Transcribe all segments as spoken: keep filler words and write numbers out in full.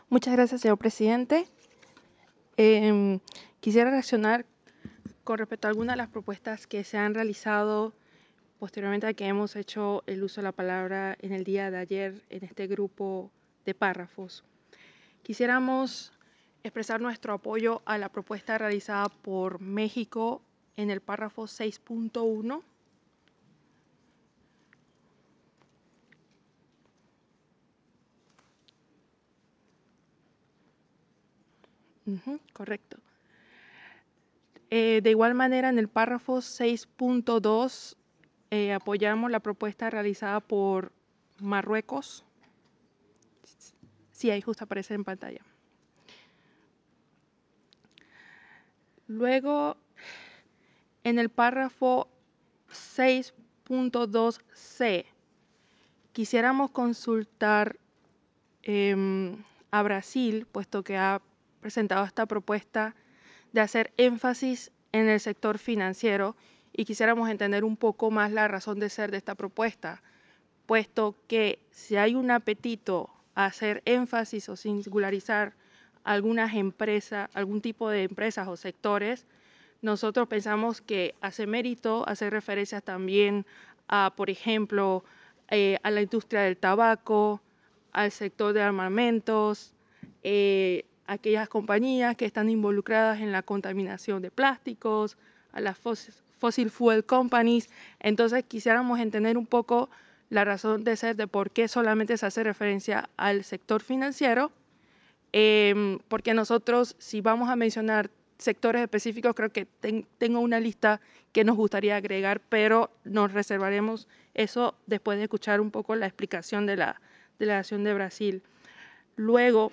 Muchas gracias, señor presidente. Eh, quisiera reaccionar con respecto a algunas de las propuestas que se han realizado posteriormente a que hemos hecho el uso de la palabra en el día de ayer en este grupo de párrafos. Quisiéramos expresar nuestro apoyo a la propuesta realizada por México en el párrafo seis punto uno. Uh-huh, correcto. Eh, de igual manera, en el párrafo seis punto dos eh, apoyamos la propuesta realizada por Marruecos. Sí, ahí justo aparece en pantalla. Luego, en el párrafo seis punto dos ce, quisiéramos consultar eh, a Brasil, puesto que ha presentado esta propuesta de hacer énfasis en el sector financiero, y quisiéramos entender un poco más la razón de ser de esta propuesta, puesto que si hay un apetito a hacer énfasis o singularizar algunas empresas, algún tipo de empresas o sectores, nosotros pensamos que hace mérito hacer referencias también a, por ejemplo, eh, a la industria del tabaco, al sector de armamentos, eh, aquellas compañías que están involucradas en la contaminación de plásticos, a las fossil fuel companies. Entonces quisiéramos entender un poco la razón de ser de por qué solamente se hace referencia al sector financiero, eh, porque nosotros, si vamos a mencionar sectores específicos, creo que ten, tengo una lista que nos gustaría agregar, pero nos reservaremos eso después de escuchar un poco la explicación de la delegación de Brasil. Luego,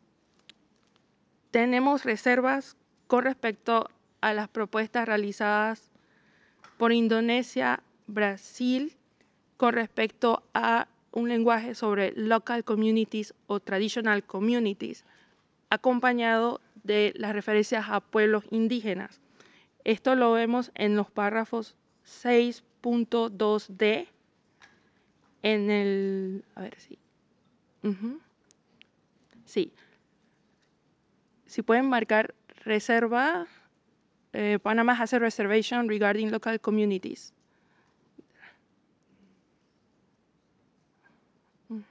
tenemos reservas con respecto a las propuestas realizadas por Indonesia, Brasil, con respecto a un lenguaje sobre local communities o traditional communities, acompañado de las referencias a pueblos indígenas. Esto lo vemos en los párrafos seis punto dos de, en el, a ver si, uh-huh, sí, si pueden marcar reserva, eh, Panama has a reservation regarding local communities. Uh-huh.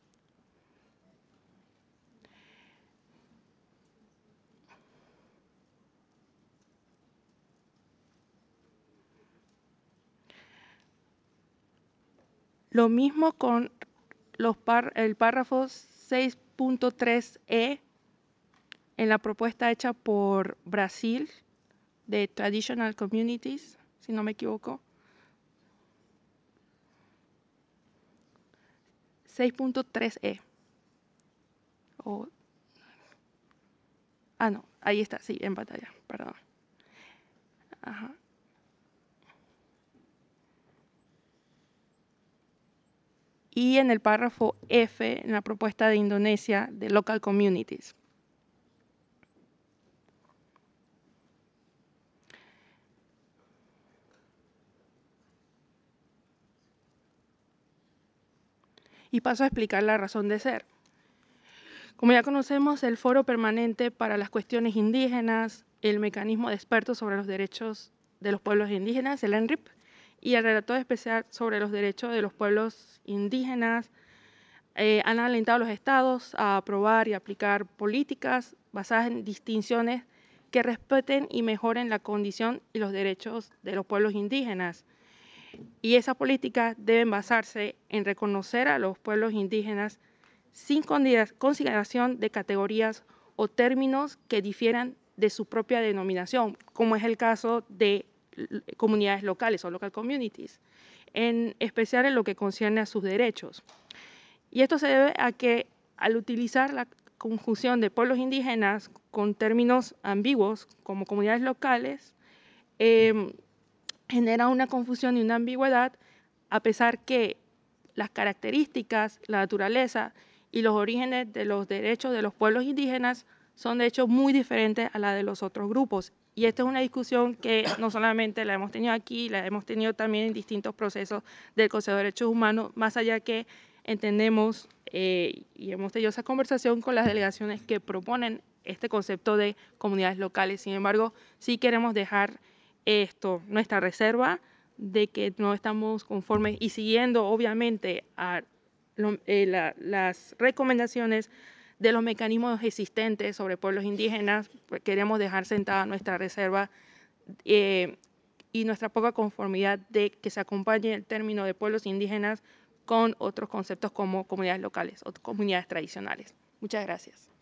Lo mismo con los par, el párrafo seis punto tres e en la propuesta hecha por Brasil de Traditional Communities, si no me equivoco. seis punto tres e. Oh. Ah, no, ahí está, sí, en pantalla, perdón. Ajá. Y en el párrafo F, en la propuesta de Indonesia de Local Communities. Y paso a explicar la razón de ser. Como ya conocemos, el Foro Permanente para las Cuestiones Indígenas, el Mecanismo de Expertos sobre los Derechos de los Pueblos Indígenas, el ENRIP, y el Relator Especial sobre los Derechos de los Pueblos Indígenas, eh, han alentado a los estados a aprobar y aplicar políticas basadas en distinciones que respeten y mejoren la condición y los derechos de los pueblos indígenas. Y esas políticas deben basarse en reconocer a los pueblos indígenas sin consideración de categorías o términos que difieran de su propia denominación, como es el caso de comunidades locales o local communities, en especial en lo que concierne a sus derechos. Y esto se debe a que al utilizar la conjunción de pueblos indígenas con términos ambiguos como comunidades locales, eh, genera una confusión y una ambigüedad, a pesar que las características, la naturaleza y los orígenes de los derechos de los pueblos indígenas son de hecho muy diferentes a la de los otros grupos. Y esta es una discusión que no solamente la hemos tenido aquí, la hemos tenido también en distintos procesos del Consejo de Derechos Humanos, más allá que entendemos eh, y hemos tenido esa conversación con las delegaciones que proponen este concepto de comunidades locales. Sin embargo, sí queremos dejar esto, nuestra reserva de que no estamos conformes y siguiendo obviamente a lo, eh, la, las recomendaciones de los mecanismos existentes sobre pueblos indígenas, pues queremos dejar sentada nuestra reserva eh, y nuestra poca conformidad de que se acompañe el término de pueblos indígenas con otros conceptos como comunidades locales o comunidades tradicionales. Muchas gracias.